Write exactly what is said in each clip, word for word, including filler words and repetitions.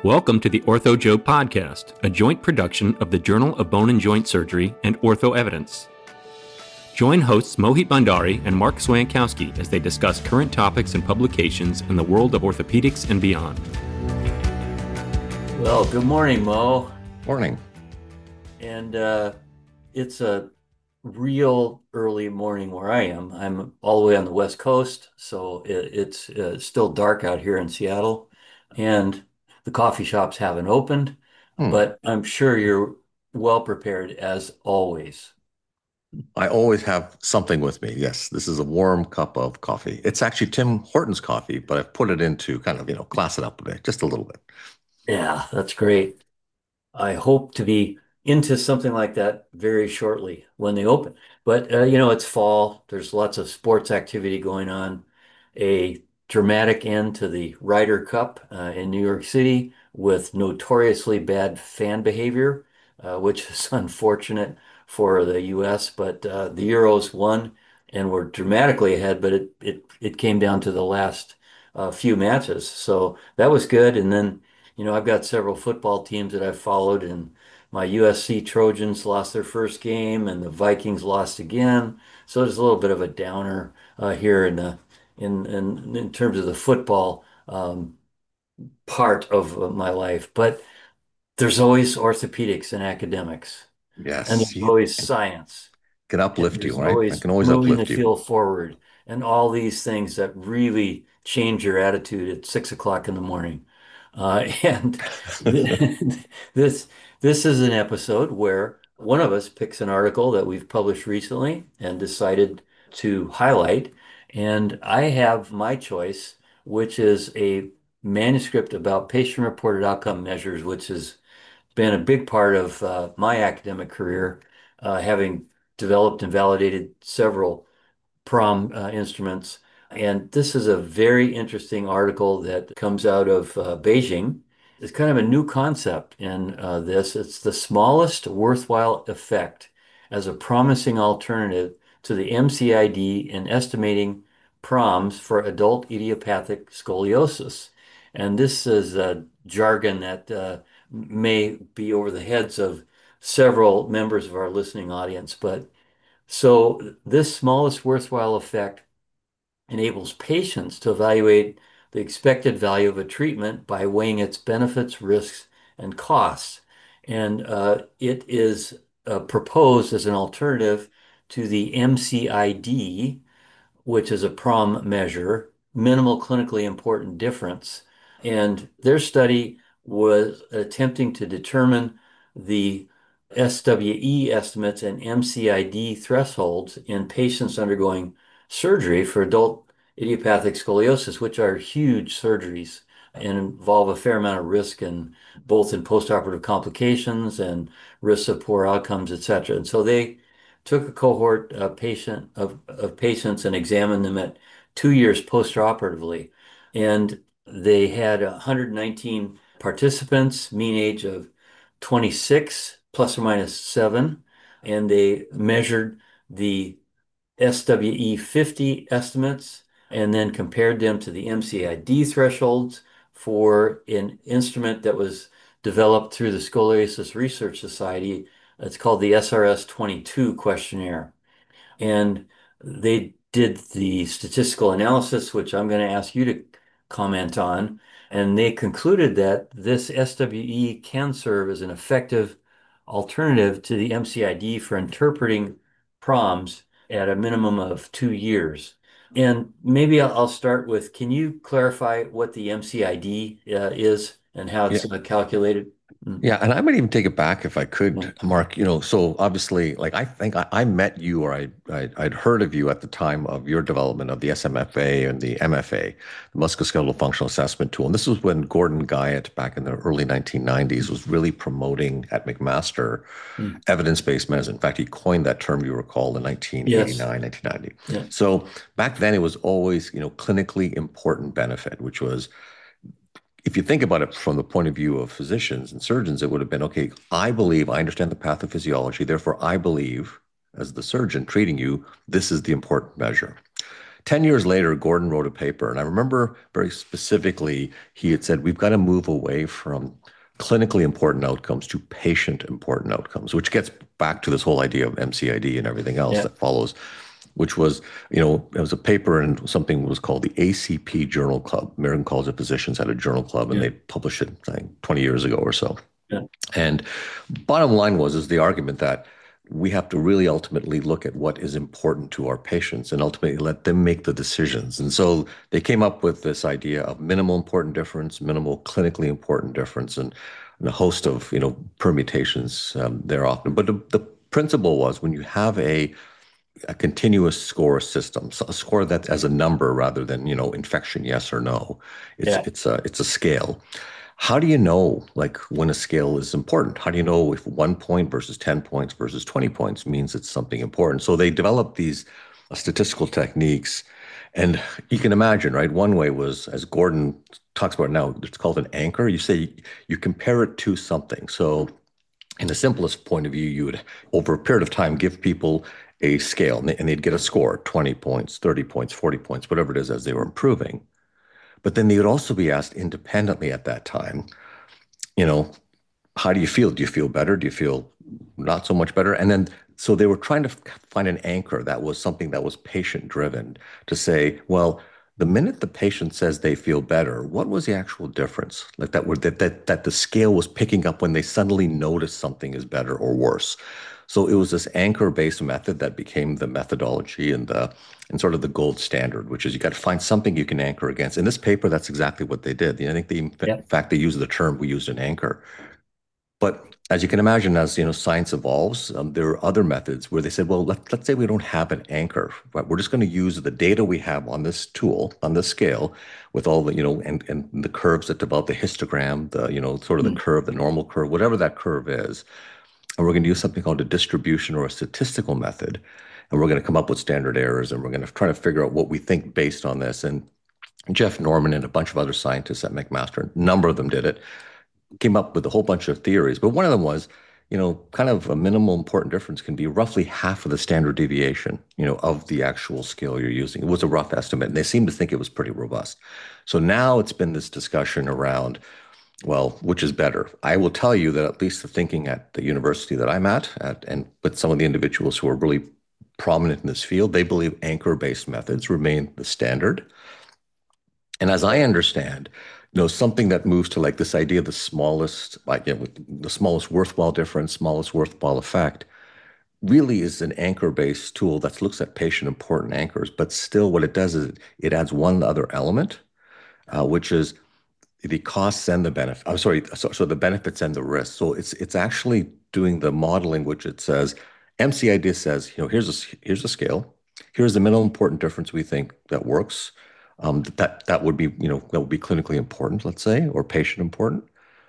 Welcome to the OrthoJoe Podcast, a joint production of the Journal of Bone and Joint Surgery and Ortho Evidence. Join hosts Mohit Bhandari and Mark Swankowski as they discuss current topics and publications in the world of orthopedics and beyond. Well, good morning, Mo. Morning. And uh, it's a real early morning where I am. I'm all the way on the West Coast, so it, it's uh, still dark out here in Seattle, and the coffee shops haven't opened, Hmm. but I'm sure you're well prepared as always. I always have something with me. Yes, this is a warm cup of coffee. It's actually Tim Hortons coffee, but I've put it into kind of, you know, class it up a bit, just a little bit. Yeah, that's great. I hope to be into something like that very shortly when they open. But uh, you know, it's fall. There's lots of sports activity going on. A dramatic end to the Ryder Cup uh, in New York City with notoriously bad fan behavior, uh, which is unfortunate for the U S. But uh, the Euros won and were dramatically ahead, but it it it came down to the last uh, few matches. So that was good. And then you know, I've got several football teams that I've followed, and my U S C Trojans lost their first game, and the Vikings lost again. So there's a little bit of a downer uh, here in the in, in in terms of the football um, part of uh, my life. But there's always orthopedics and academics, and Yes, there's you always can, science. can And uplift you, there's right? I always can always moving the uplift you. field forward and all these things that really change your attitude at six o'clock in the morning. Uh, and this this is an episode where one of us picks an article that we've published recently and decided to highlight. And I have my choice, which is a manuscript about patient-reported outcome measures, which has been a big part of uh, my academic career, uh, having developed and validated several PROM uh, instruments. And this is a very interesting article that comes out of uh, Beijing. It's kind of a new concept in uh, this. It's the smallest worthwhile effect as a promising alternative to the M C I D in estimating PROMs for adult idiopathic scoliosis. And this is a jargon that uh, may be over the heads of several members of our listening audience, but so this smallest worthwhile effect enables patients to evaluate the expected value of a treatment by weighing its benefits, risks, and costs. And uh, it is uh, proposed as an alternative to the M C I D, which is a PROM measure, minimal clinically important difference. And their study was attempting to determine the S W E estimates and M C I D thresholds in patients undergoing surgery for adult idiopathic scoliosis, which are huge surgeries and involve a fair amount of risk in both in postoperative complications and risks of poor outcomes, et cetera. And so they took a cohort of patient of, of patients and examined them at two years postoperatively. And they had one hundred nineteen participants, mean age of twenty-six plus or minus seven, and they measured the S W E fifty estimates and then compared them to the M C I D thresholds for an instrument that was developed through the Scoliosis Research Society. It's called the S R S twenty-two questionnaire. And they did the statistical analysis, which I'm going to ask you to comment on. And they concluded that this S W E can serve as an effective alternative to the M C I D for interpreting PROMs at a minimum of two years. And maybe I'll I'll start with, can you clarify what the M C I D uh, is and how Yeah. it's uh, calculated? Mm, Yeah, and I might even take it back if I could, yeah. Mark. You know, so obviously, like I think I, I met you or I, I I'd heard of you at the time of your development of the S M F A and the M F A, the Musculoskeletal Functional Assessment Tool. And this was when Gordon Guyatt back in the early nineteen nineties was really promoting at McMaster Mm. evidence-based medicine. In fact, he coined that term, you recall, in nineteen Yes. eighty-nine, nineteen ninety. Yeah. So back then it was always, you know, clinically important benefit, which was if you think about it from the point of view of physicians and surgeons, it would have been, okay, I believe I understand the pathophysiology. Therefore, I believe, as the surgeon treating you, this is the important measure. ten years later, Gordon wrote a paper, and I remember very specifically he had said, we've got to move away from clinically important outcomes to patient important outcomes, which gets back to this whole idea of M C I D and everything else Yeah. that follows, which was, you know, it was a paper in something that was called the A C P Journal Club. American College of Physicians had a journal club, and Yeah. they published it, I think, twenty years ago or so. Yeah. And bottom line was is the argument that we have to really ultimately look at what is important to our patients and ultimately let them make the decisions. And so they came up with this idea of minimal important difference, minimal clinically important difference, and, and a host of, you know, permutations um, there often. But the, the principle was when you have a a continuous score system, so a score that as a number rather than, you know, infection, yes or no. It's Yeah. it's a it's a scale. How do you know like when a scale is important? How do you know if one point versus ten points versus twenty points means it's something important? So they developed these uh, statistical techniques, and you can imagine, right? One way was, as Gordon talks about now, it's called an anchor. You say you compare it to something. So in the simplest point of view, you would, over a period of time, give people a scale and they- and they'd get a score, twenty points, thirty points, forty points, whatever it is, as they were improving. But then they would also be asked independently at that time, you know, how do you feel? Do you feel better? Do you feel not so much better? And then, so they were trying to f- find an anchor that was something that was patient driven to say, well, the minute the patient says they feel better, what was the actual difference? Like that were that that that the scale was picking up when they suddenly noticed something is better or worse. So it was this anchor-based method that became the methodology and the and sort of the gold standard, which is you got to find something you can anchor against. In this paper, that's exactly what they did. I think they, in Yeah. fact, they used the term we used an anchor. But as you can imagine, as you know, science evolves, um, there are other methods where they said, well, let, let's say we don't have an anchor, but we're just going to use the data we have on this tool, on this scale, with all the, you know, and, and the curves that develop the histogram, the, you know, sort of the Mm. curve, the normal curve, whatever that curve is. And we're going to use something called a distribution or a statistical method. And we're going to come up with standard errors and we're going to try to figure out what we think based on this. And Jeff Norman and a bunch of other scientists at McMaster, a number of them did it, came up with a whole bunch of theories, but one of them was, you know, kind of a minimal important difference can be roughly half of the standard deviation, you know, of the actual scale you're using. It was a rough estimate, and they seemed to think it was pretty robust. So now it's been this discussion around, well, which is better? I will tell you that at least the thinking at the university that I'm at, at and with some of the individuals who are really prominent in this field, they believe anchor-based methods remain the standard. And as I understand, you know, something that moves to like this idea of the smallest, like, you know, the smallest worthwhile difference, smallest worthwhile effect, really is an anchor-based tool that looks at patient important anchors. But still, what it does is it adds one other element, uh, which is the costs and the benefit. I'm sorry, so, so the benefits and the risks. So it's it's actually doing the modeling, which it says M C I D says, you know, here's a here's a scale, here's the minimal important difference we think that works. Um, that that would be, you know, that would be clinically important, let's say, or patient important.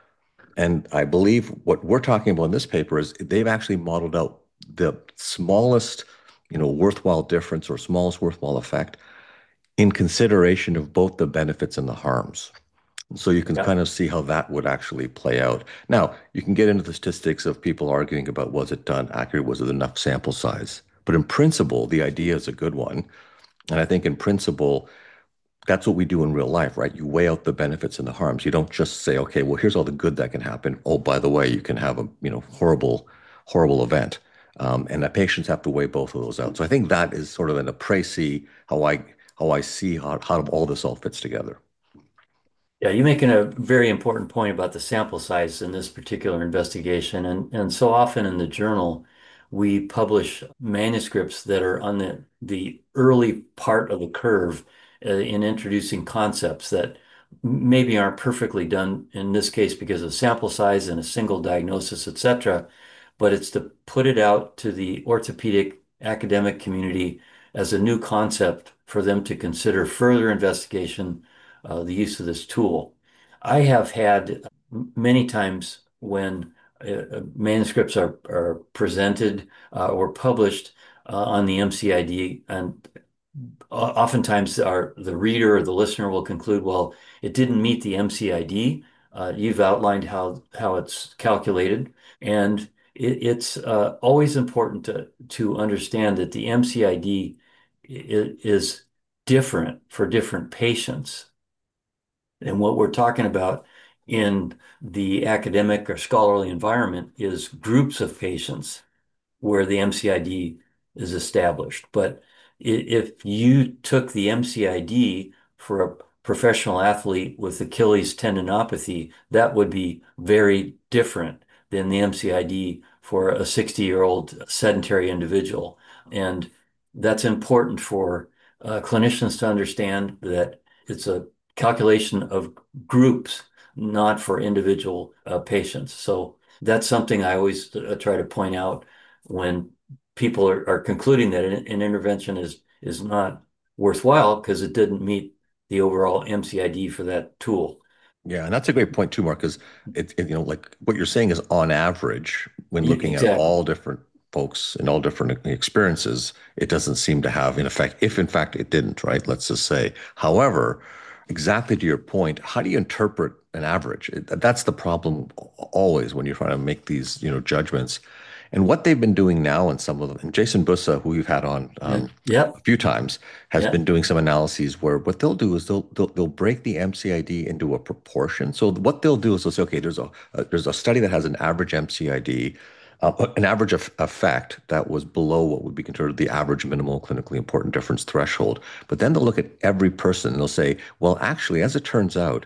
And I believe what we're talking about in this paper is they've actually modeled out the smallest, you know, worthwhile difference or smallest worthwhile effect in consideration of both the benefits and the harms. So you can Yeah. kind of see how that would actually play out. Now, you can get into the statistics of people arguing about was it done accurate, was it enough sample size? But in principle, the idea is a good one. And I think in principle, that's what we do in real life, right? You weigh out the benefits and the harms. You don't just say, okay, well, here's all the good that can happen. Oh, by the way, you can have a, you know, horrible, horrible event. Um, and the patients have to weigh both of those out. So I think that is sort of an appraise how I how I see how, how all this all fits together. Yeah, you're making a very important point about the sample size in this particular investigation. And, and so often in the journal, we publish manuscripts that are on the, the early part of the curve uh, in introducing concepts that maybe aren't perfectly done in this case because of sample size and a single diagnosis, et cetera. But it's to put it out to the orthopedic academic community as a new concept for them to consider further investigation, uh, the use of this tool. I have had many times when uh, manuscripts are, are presented uh, or published uh, on the M C I D, and oftentimes our the reader or the listener will conclude, well, it didn't meet the M C I D. Uh, you've outlined how how it's calculated, and it, it's uh, always important to to understand that the M C I D is different for different patients. And what we're talking about in the academic or scholarly environment is groups of patients where the M C I D is established. But if you took the M C I D for a professional athlete with Achilles tendinopathy, that would be very different than the M C I D for a sixty-year-old sedentary individual. And that's important for uh, clinicians to understand that it's a calculation of groups, not for individual uh, patients. So that's something I always uh, try to point out when people are, are concluding that an, an intervention is is not worthwhile because it didn't meet the overall M C I D for that tool. Yeah, and that's a great point too, Mark, because it, it, you know, like what you're saying is on average, when Yeah, looking at exactly. all different folks and all different experiences, it doesn't seem to have an effect, if in fact it didn't, right? Let's just say. However, exactly to your point, how do you interpret an average? It, that's the problem always when you're trying to make these, you know, judgments. And what they've been doing now in some of them, and Jason Bussa, who we've had on Yeah. um, a Yep. few times, has Yeah. been doing some analyses where what they'll do is they'll they'll, they'll break the M C I D into a proportion. So what they'll do is they'll say, okay, there's a, a there's a study that has an average M C I D, uh, an average of effect that was below what would be considered the average minimal clinically important difference threshold. But then they'll look at every person and they'll say, well, actually, as it turns out,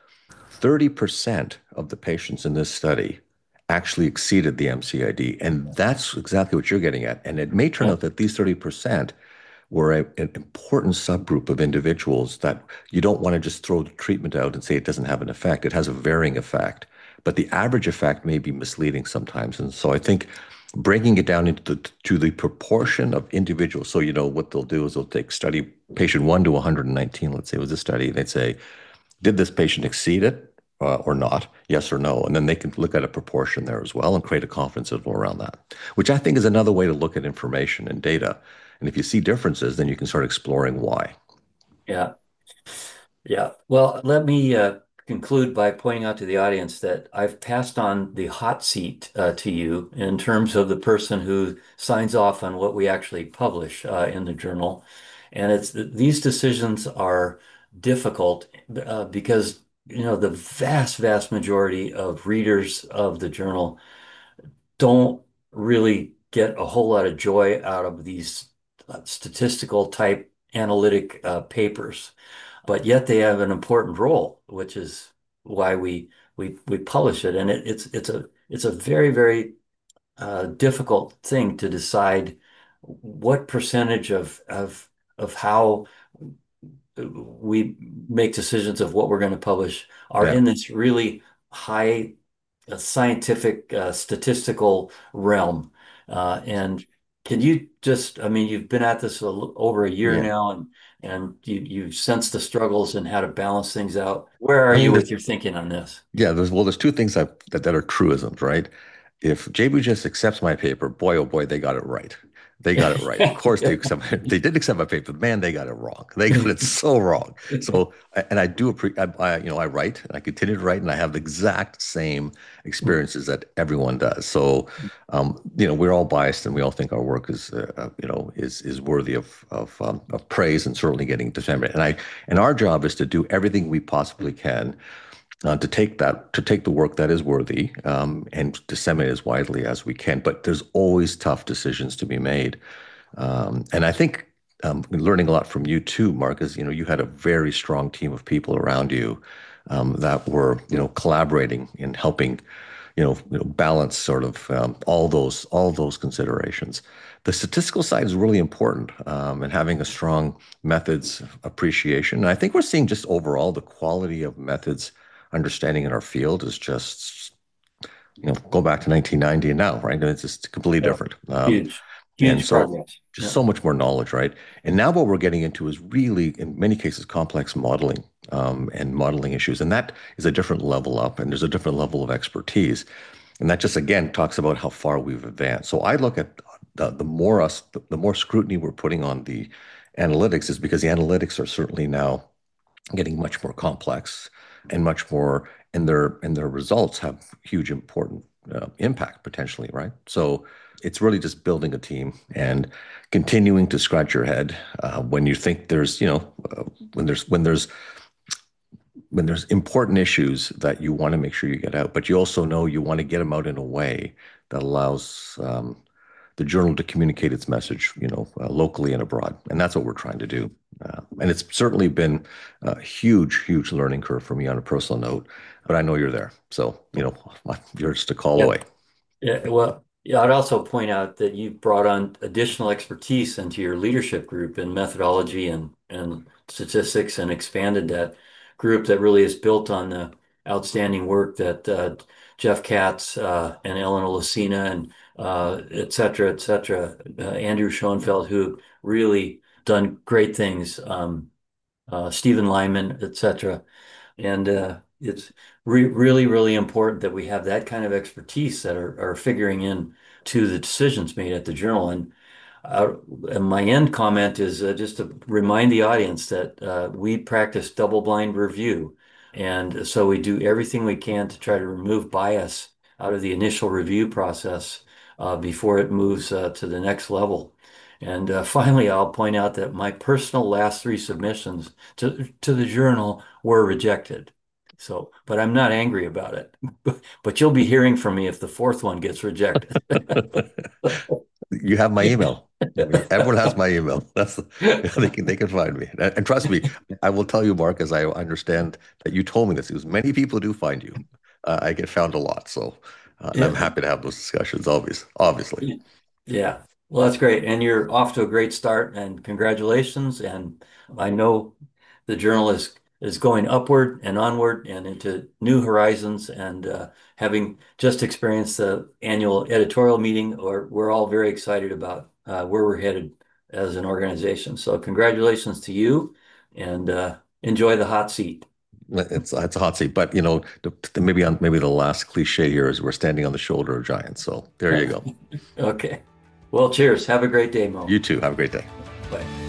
thirty percent of the patients in this study actually exceeded the M C I D. And that's exactly what you're getting at. And it may turn Yeah. out that these thirty percent were a, an important subgroup of individuals that you don't want to just throw the treatment out and say it doesn't have an effect. It has a varying effect, but the average effect may be misleading sometimes. And so I think breaking it down into the, to the proportion of individuals. So, you know, what they'll do is they'll take study patient one to one hundred nineteen, let's say it was a study, and they'd say, did this patient exceed it uh, or not? Yes or no? And then they can look at a proportion there as well and create a confidence interval around that, which I think is another way to look at information and data. And if you see differences, then you can start exploring why. Yeah. Yeah. Well, let me uh, conclude by pointing out to the audience that I've passed on the hot seat uh, to you in terms of the person who signs off on what we actually publish uh, in the journal. And it's these decisions are difficult uh, because, you know, the vast, vast majority of readers of the journal don't really get a whole lot of joy out of these uh, statistical type analytic uh, papers, but yet they have an important role, which is why we we we publish it. And it, it's it's a it's a very, very uh, difficult thing to decide what percentage of of of how we make decisions of what we're going to publish are Yeah. in this really high uh, scientific uh, statistical realm. Uh, and can you just, I mean, you've been at this a, l- over a year Yeah. now, and and you you sense the struggles and how to balance things out. Where are I you think there's with your thinking on this? Yeah, there's well, there's two things that that, that are truisms, right? If J B just accepts my paper, boy, oh boy, they got it right. They got it right. Of course, they accept. They did accept my paper. Man, they got it wrong. They got it so wrong. So, and I do appreciate. I, I, you know, I write, and I continue to write, and I have the exact same experiences that everyone does. So, um, you know, we're all biased, and we all think our work is, uh, uh, you know, is is worthy of of um, of praise and certainly getting disseminated. And I, and our job is to do everything we possibly can uh, to take that to take the work that is worthy um, and disseminate as widely as we can. But there's always tough decisions to be made, um, and I think um, learning a lot from you too, Mark. Is you know you had a very strong team of people around you um, that were you know collaborating in helping you know, you know balance sort of um, all those all those considerations. The statistical side is really important, um, and having a strong methods appreciation. And I think we're seeing just overall the quality of methods understanding in our field is just, you know, go back to nineteen ninety and now, right? And it's just completely Yeah. different. Um, Huge, and huge so progress. just Yeah. so much more knowledge, right? And now what we're getting into is really, in many cases, complex modeling um, and modeling issues. And that is a different level up, and there's a different level of expertise. And that just, again, talks about how far we've advanced. So I look at the, the more us, the, the more scrutiny we're putting on the analytics is because the analytics are certainly now getting much more complex and much more, and their and their results have huge important uh, impact potentially, right? So it's really just building a team and continuing to scratch your head uh, when you think there's, you know, uh, when there's when there's when there's important issues that you want to make sure you get out, but you also know you want to get them out in a way that allows um, the journal to communicate its message, you know, uh, locally and abroad, and that's what we're trying to do. Uh, and it's certainly been a huge, huge learning curve for me on a personal note, but I know you're there, so you know, you're just a call Yeah. away. Yeah, well, yeah, I'd also point out that you've brought on additional expertise into your leadership group in methodology and, and statistics and expanded that group that really is built on the outstanding work that uh, Jeff Katz uh, and Eleanor Lucina and uh, et cetera, et cetera, uh, Andrew Schoenfeld, who really done great things, um, uh, Stephen Lyman, et cetera. And uh, it's re really, really important that we have that kind of expertise that are, are figuring in to the decisions made at the journal. And, uh, and my end comment is uh, just to remind the audience that uh, we practice double-blind review. And so we do everything we can to try to remove bias out of the initial review process uh, before it moves uh, to the next level. And uh, finally, I'll point out that my personal last three submissions to, to the journal were rejected. So, but I'm not angry about it. But you'll be hearing from me if the fourth one gets rejected. You have my email. Everyone has my email. That's they can they can find me. And, and trust me, I will tell you, Mark, as I understand that you told me this, because many people do find you. Uh, I get found a lot, so uh, and I'm Yeah. happy to have those discussions. Always, obviously. Yeah. Well, that's great. And you're off to a great start and congratulations. And I know the journal is is going upward and onward and into new horizons and uh, having just experienced the annual editorial meeting, or we're all very excited about uh, where we're headed as an organization. So congratulations to you and uh, enjoy the hot seat. It's it's a hot seat, but you know, the, the- maybe on maybe the last cliche here is we're standing on the shoulder of giants. So there you go. Okay. Well, cheers. Have a great day, Mo. You too. Have a great day. Bye.